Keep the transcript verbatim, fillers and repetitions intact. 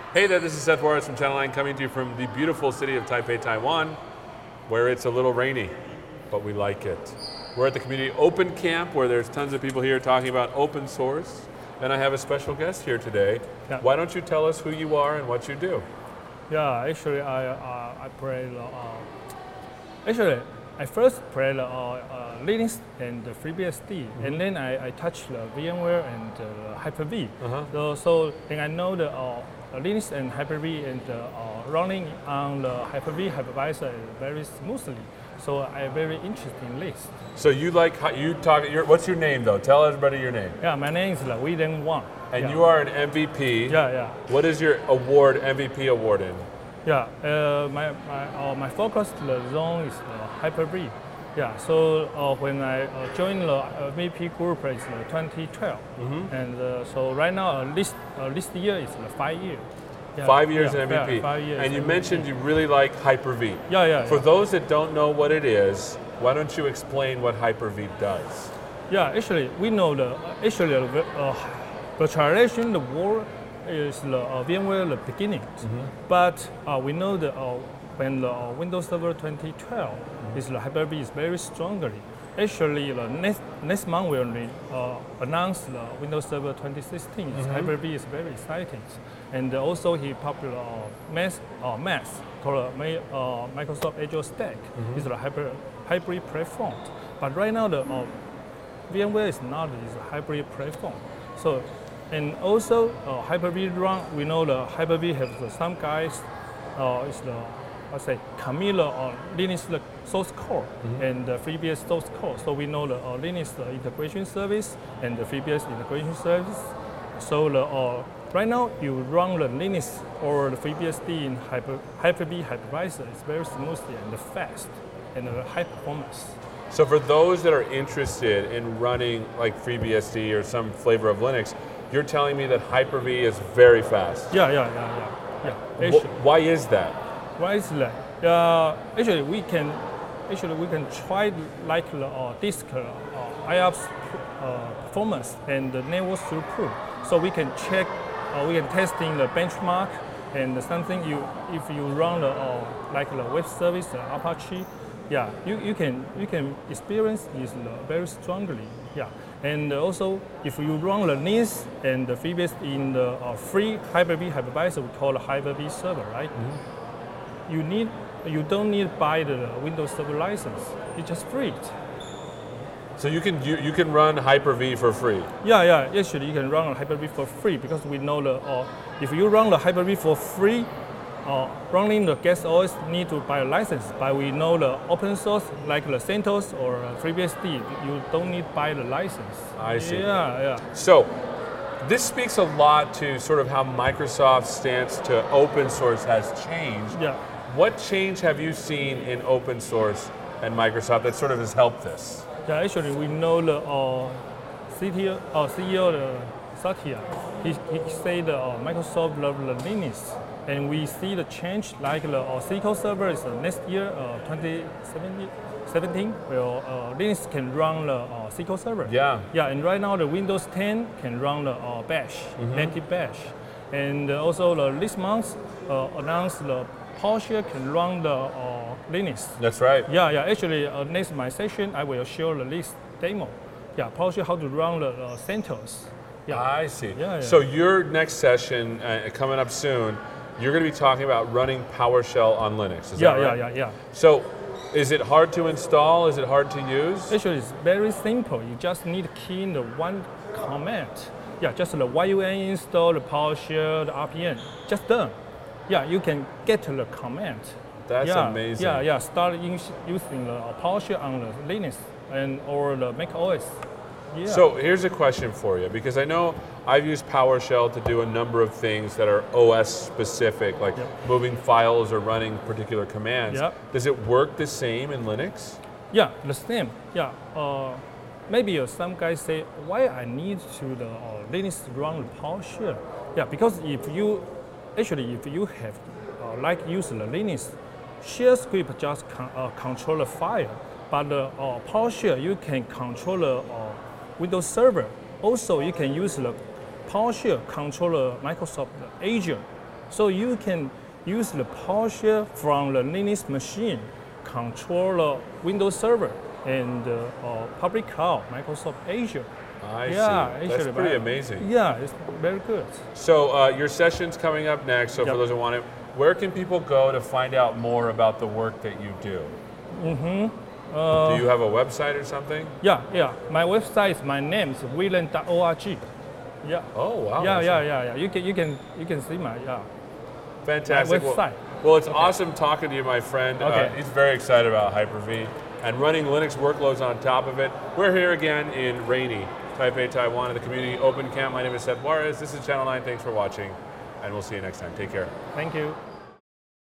Hey there, this is Seth Juarez from Channel nine coming to you from the beautiful city of Taipei, Taiwan, where it's a little rainy, but we like it. We're at the Community Open Camp where there's tons of people here talking about open source, and I have a special guest here today. Yeah. Why don't you tell us who you are and what you do? Yeah, actually, I uh, I play the. Uh, actually, I first played uh, uh, Linux and the FreeBSD, mm-hmm. and then I, I touched the VMware and uh, Hyper-V. Uh-huh. So, so and I know the uh, Linux and Hyper-V and uh, uh, running on the Hyper-V hypervisor very smoothly. So I'm very interested in this. So you like how you talk? Your, what's your name though? Tell everybody your name. Yeah, my name is uh, William Wang. And yeah. you are an M V P. Yeah, yeah. What is your award, M V P award in? Yeah, uh, my my uh, my focus zone is uh, Hyper-V. Yeah, so uh, when I uh, joined the uh, M V P group is uh, twenty twelve, mm-hmm. and uh, so right now uh, this uh, this year is uh, five years. Yeah, five years yeah, in M V P. Yeah, five years. And you M V P. mentioned you really like Hyper-V. Yeah, yeah. For yeah. those that don't know what it is, why don't you explain what Hyper-V does? Yeah, actually, we know the actually the uh, virtualization the world is the uh, VMware the beginning, mm-hmm. but uh, we know that uh, when the uh, Windows Server twenty twelve mm-hmm. is the Hyper-V is very strongly. Actually, the next next month we will uh, announce the Windows Server twenty sixteen. Mm-hmm. Hyper-V is very exciting, and also he popular uh, mass uh, mass called uh, Microsoft Azure Stack mm-hmm. is the hyper hybrid platform. But right now the uh, VMware is not is a hybrid platform. So, and also uh, Hyper-V run. We know the Hyper-V has uh, some guys uh, is the I say Camilla or Linux the source code mm-hmm. and the FreeBSD source code. So we know the uh, Linux the integration service and the FreeBSD integration service. So the uh, right now you run the Linux or the FreeBSD in Hyper Hyper-V hypervisor. It's very smoothly and fast and uh, high performance. So for those that are interested in running like FreeBSD or some flavor of Linux, you're telling me that Hyper-V is very fast. Yeah, yeah, yeah, yeah, yeah. Wh- why is that? Why is that? Uh, actually, we can actually we can try like the uh, disk uh, I O P S uh, performance and the network throughput. So we can check, uh, we can testing the benchmark and something. You if you run the uh, like the web service uh, Apache, yeah, you, you can you can experience is uh, very strongly. Yeah, and also if you run the Linux and the FreeBSD in the uh, free Hyper-V hypervisor, we call the Hyper-V server, right? Mm-hmm. You need, you don't need to buy the Windows Server license. It's just free. So you can you, you can run Hyper-V for free. Yeah, yeah. Actually, you can run Hyper-V for free because we know the uh, if you run the Hyper-V for free, uh, running the guest O S need to buy a license. But we know the open source like the CentOS or FreeBSD, you don't need to buy the license. I see. Yeah, yeah. So this speaks a lot to sort of how Microsoft's stance to open source has changed. Yeah. What change have you seen in open source and Microsoft that sort of has helped this? Yeah, actually, we know the uh, C T O, uh, C E O the Satya. He, he said uh, Microsoft love the Linux, and we see the change like the uh, S Q L Server is uh, next year, uh, twenty seventeen, where uh, Linux can run the uh, S Q L Server. Yeah. Yeah, and right now the Windows ten can run the uh, Bash, mm-hmm. native Bash, and uh, also the this month uh, announced the PowerShell can run the uh, Linux. That's right. Yeah, yeah. Actually, uh, next my session, I will show the list demo. Yeah, PowerShell how to run the uh, CentOS. Yeah. I see. Yeah, yeah. So your next session uh, coming up soon, you're going to be talking about running PowerShell on Linux. Is yeah, that right? yeah, yeah, yeah. So, is it hard to install? Is it hard to use? Actually, it's very simple. You just need to key in the one command. Yeah, just the Y U N install, the PowerShell, the R P M. Just done. Yeah, you can get the command. That's yeah, amazing. Yeah, yeah. Start in, using the PowerShell on the Linux and or the Mac O S. Yeah. So here's a question for you, because I know I've used PowerShell to do a number of things that are O S specific, like yep. moving files or running particular commands. Yep. Does it work the same in Linux? Yeah, the same. Yeah. Uh, maybe uh, some guys say, why I need to the uh, Linux run the PowerShell? Yeah, because if you actually if you have uh, like use the Linux, shell script just con- uh, control the file, but the uh, PowerShell you can control the uh, Windows Server. Also, you can use the PowerShell control the Microsoft Azure. So you can use the PowerShell from the Linux machine, control the Windows Server and uh, uh, public cloud, Microsoft Azure. I yeah, see. That's actually, pretty very- amazing. Yeah, it's very good. So uh, your session's coming up next. So for Yep. those who want it, where can people go to find out more about the work that you do? Uh, do you have a website or something? Yeah, yeah. My website is my name is willen dot org. Yeah. Oh wow. Yeah, that's yeah, yeah, yeah. You can, you can, you can see my yeah. Fantastic. My website. Well, well, it's awesome talking to you, my friend. Okay. Uh, he's very excited about Hyper-V and running Linux workloads on top of it. We're here again in rainy Taipei, Taiwan, at the Community Open Camp. My name is Seth Juarez. This is Channel nine. Thanks for watching, and we'll see you next time. Take care. Thank you.